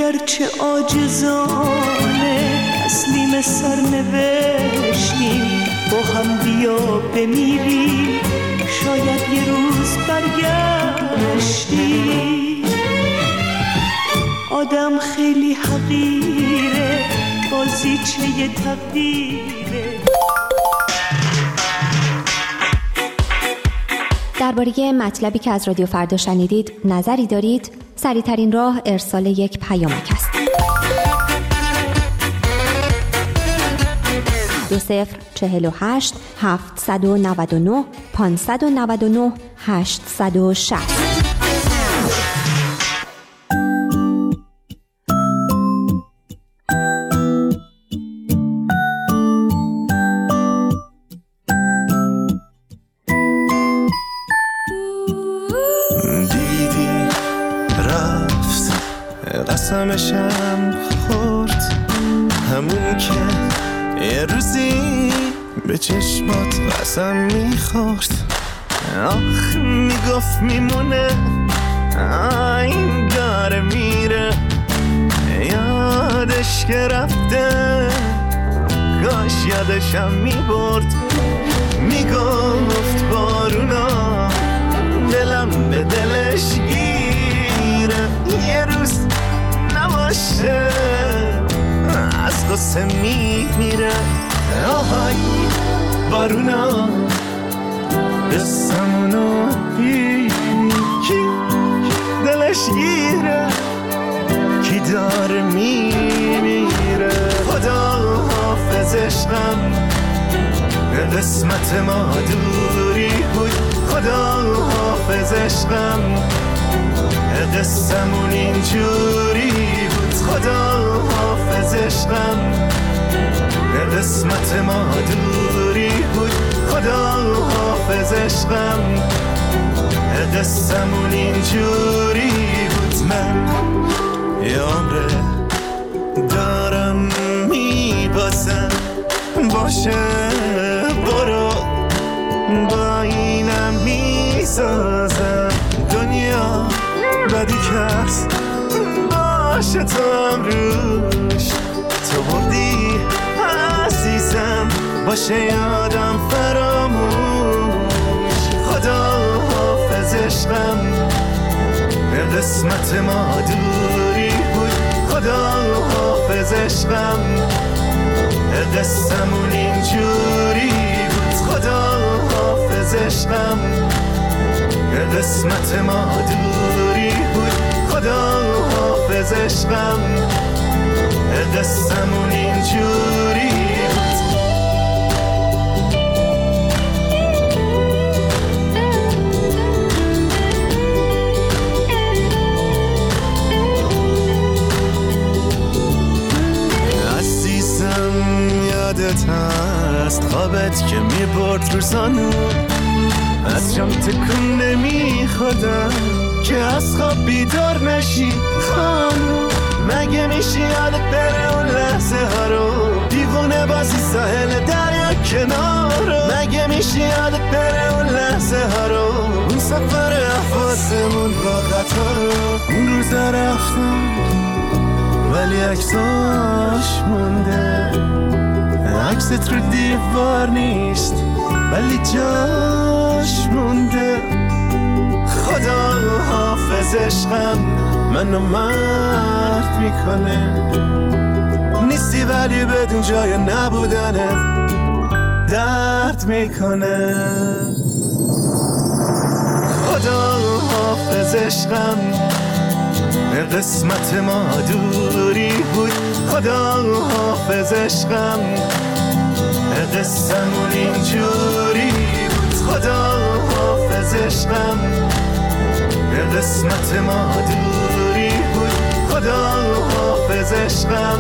اگرچه عاجزانه تسلیم سرنوشتیم، با هم بیا بمیریم، شاید یه روز برگشتیم. آدم خیلی حقیره، بازیچه تقدیره. درباره مطلبی که از رادیو فردا شنیدید نظری دارید؟ سریع‌ترین راه ارسال یک پیامک است. 2048 799 599 860. قسمشم خورد همون که یه روزی به چشمات قسم میخورد. آخ میگفت میمونه، این داره میره، یادش که رفته، کاش یادشم میبرد. میگفت بارونا دلم به دلش گیره، یه روز نباشه از قصه میمیره. آهای بارونا قصمونو کی دلش گیره، کی داره میمیره. خدا حافظ عشقم، قسمت ما دوری بود. خدا حافظ عشقم، قصمون اینجوری بود. خدا حافظ عشقم، قسمت ما دوری بود. خدا حافظ عشقم، قصمون اینجوری بود. من یه عمره دارم میبازم، باشه برو با اینم میسازم. دنیا بدی کس باشه تو هم روش، تو بردی عزیزم، باشه یادم فراموش. خدا حافظ عشقم، قسمت ما دوری بود. خدا حافظ عشقم، قصمون اینجوری بود. خدا حافظ عشقم، قسمت ما دوری بود. خدا حافظ عشقم، قصمون اینجوری بود. عزیزم یادت هست خوابت که میبرد روزانو، از جام تکون نمیخوردم که از خواب بیدار نشی خانم. مگه میشه یادت بره اون لحظه ها رو، دیوونه بازی ساحل دریا کنارو. مگه میشه یادت بره اون لحظه ها رو، اون سفر احواسمون با قطار رو. اون روزا رفتم ولی عکساش مونده، عکست رو دیوار نیست ولی جاش مونده. خدا حافظ عشقم، منو مرد میکنه، نیستی ولی بدون جای نبودنت درد میکنه. خدا حافظ عشقم، قسمت ما دوری بود. خدا حافظ عشقم، قصمون اینجوری بود. خدا حافظ عشقم، قسمت ما دوری بود. خدا حافظ عشقم.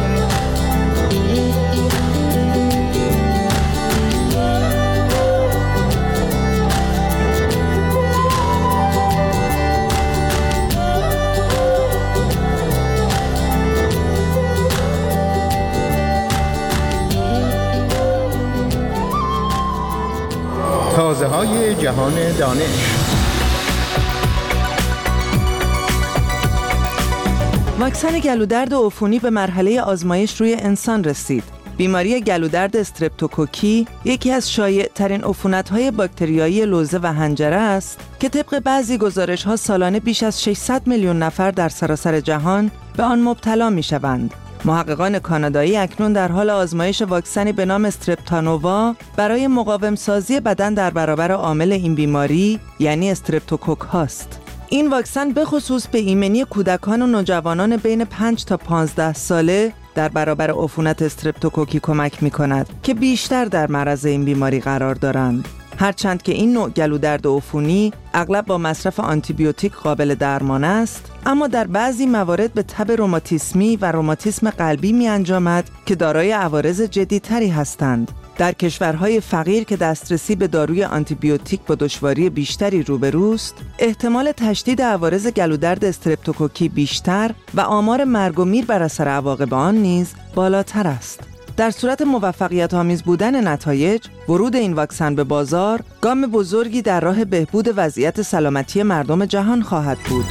تازه های جهان دانش. واکسن گلودرد عفونی به مرحله آزمایش روی انسان رسید. بیماری گلودرد استرپتوکوکی یکی از شایع‌ترین عفونت‌های باکتریایی لوزه و حنجره است که طبق بعضی گزارش‌ها سالانه بیش از 600 میلیون نفر در سراسر جهان به آن مبتلا می‌شوند. محققان کانادایی اکنون در حال آزمایش واکسنی به نام استرپتانووا برای مقاوم سازی بدن در برابر عامل این بیماری یعنی استرپتوکوک هاست. این واکسن به خصوص به ایمنی کودکان و نوجوانان بین 5 تا 15 ساله در برابر عفونت استرپتوکوکی کمک می‌کند که بیشتر در معرض این بیماری قرار دارند. هرچند که این نوع گلودرد عفونی اغلب با مصرف آنتیبیوتیک قابل درمان است، اما در بعضی موارد به تب روماتیسمی و روماتیسم قلبی می‌انجامد که دارای عوارض جدی‌تری هستند. در کشورهای فقیر که دسترسی به داروی آنتیبیوتیک با دشواری بیشتری روبروست، احتمال تشدید عوارض گلودرد استرپتوکوکی بیشتر و آمار مرگ و میر بر اثر عواقب آن نیز بالاتر است. در صورت موفقیت آمیز بودن نتایج، ورود این واکسن به بازار گام بزرگی در راه بهبود وضعیت سلامتی مردم جهان خواهد بود.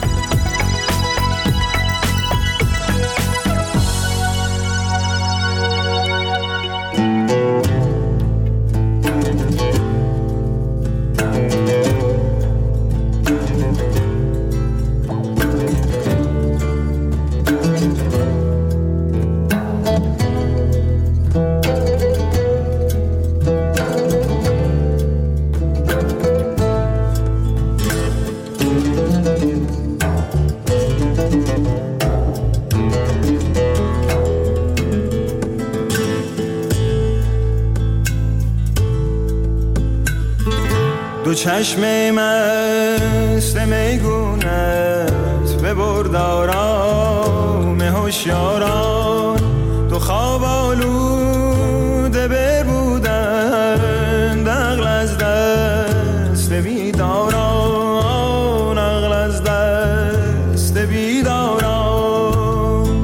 دو چشم مست میگونت ببرد آرام هوشیاران، دو خواب آلوده بربودند عقل از دست بیداران، عقل از دست بیداران.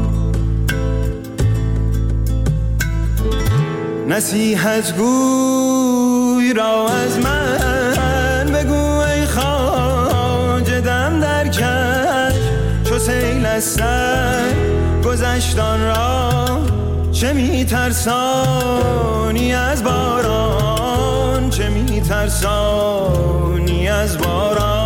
نصیحت گوی را از من سیل از سر گذشتان را، چه میترسانی از باران، چه میترسانی از باران.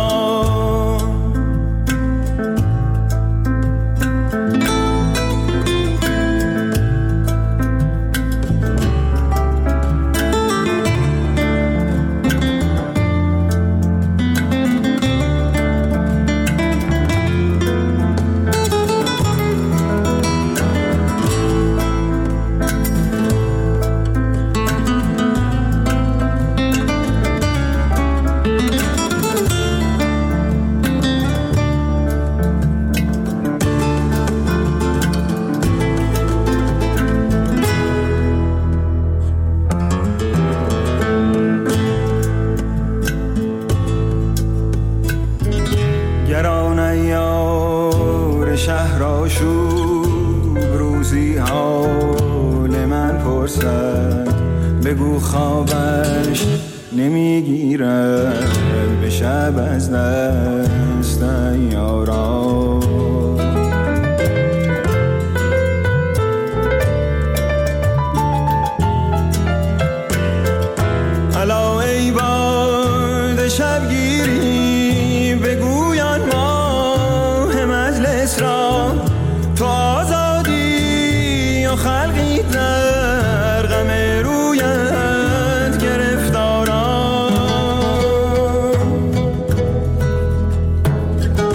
بگو خوابش نمیگیرد به شب از دست یاران. الا ای باد شبگیری بگویان ماه مجلس را، تو آزادی و خلقی در غم رویت گرفتاران.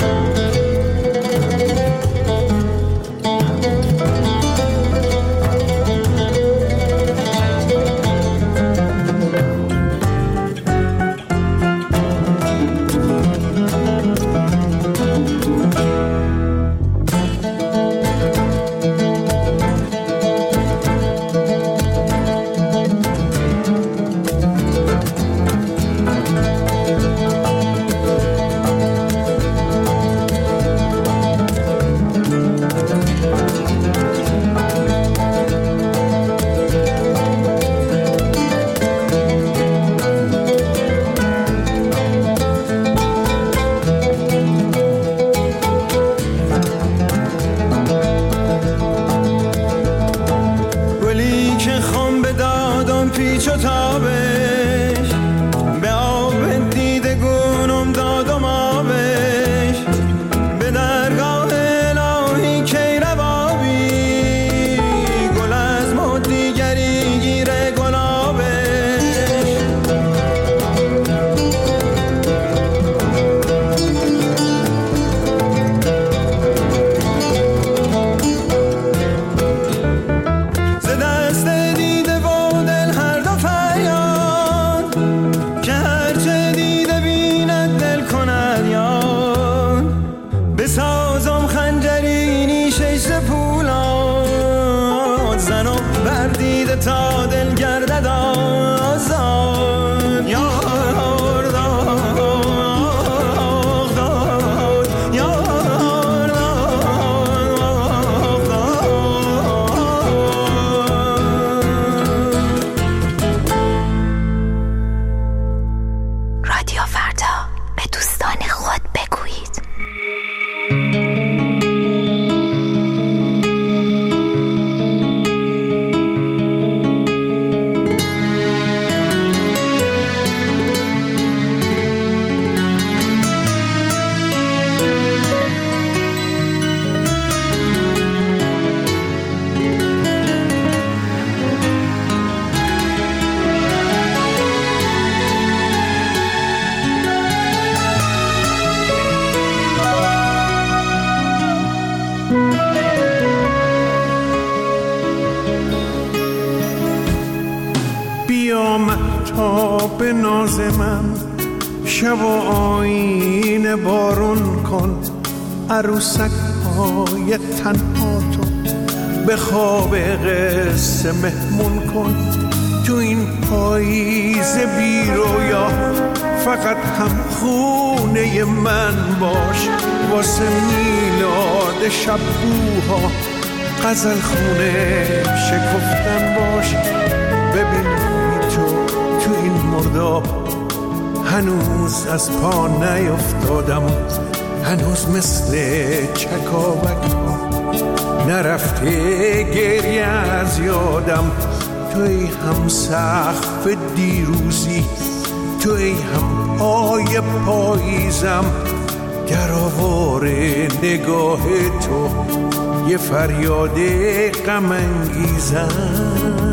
مهتاب ناز من شب و آینه بارون کن عروسک های تنها تو به خواب قصه مهمون کن تو این پاییز بی رویا فقط هم خونه من باش واسه میلاد شبوها غزل خونه شکفتن باش ببین تو این مرداب هنوز از پا نیفتادم هنوز مثل چکاوک ها نرفته گریه از یادم توی هم سقف دیروزی توی هم پای پاییزم در آوار نگاه تو یه فریاد غم انگیزم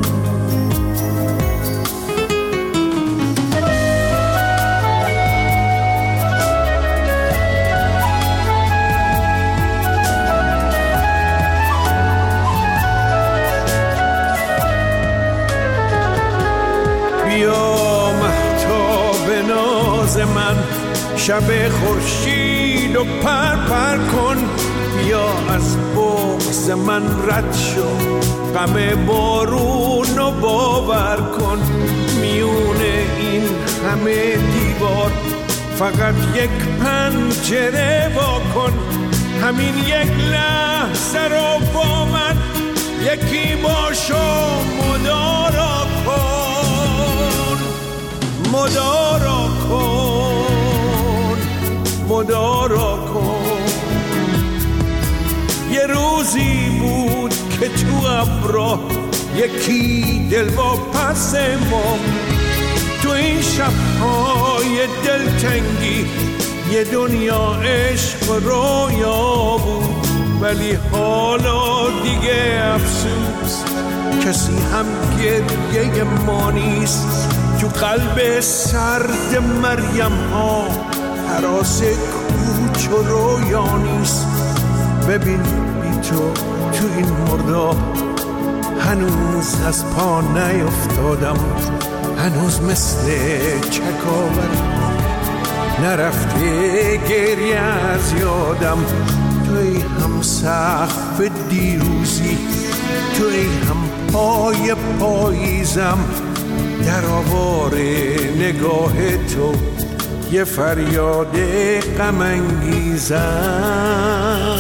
من شب خورشید و پر کن بیا از بغض من رد شو غم بارون و باور کن میونه این همه دیوار فقط یک پنجره وا کن همین یک لحظه رو با من یکی باشو مدارا کن مدارا کن مدارا کن یه روزی بود که تو ابرا یکی دل با پس ما تو این شب‌های دلتنگی یه دنیا عشق رویا بود ولی حالا دیگه افسوس کسی هم گریه ما نیست تو قلب سرد مریم ها هراس کوچ و رویا نیست ببین بی تو این مرداب هنوز از پا نیفتادم هنوز مثل چکاوک نرفته گریه از یادم توی هم سقف دیروزی توی هم پای پاییزم در آوار نگاه تو یه فریاد غم انگیزم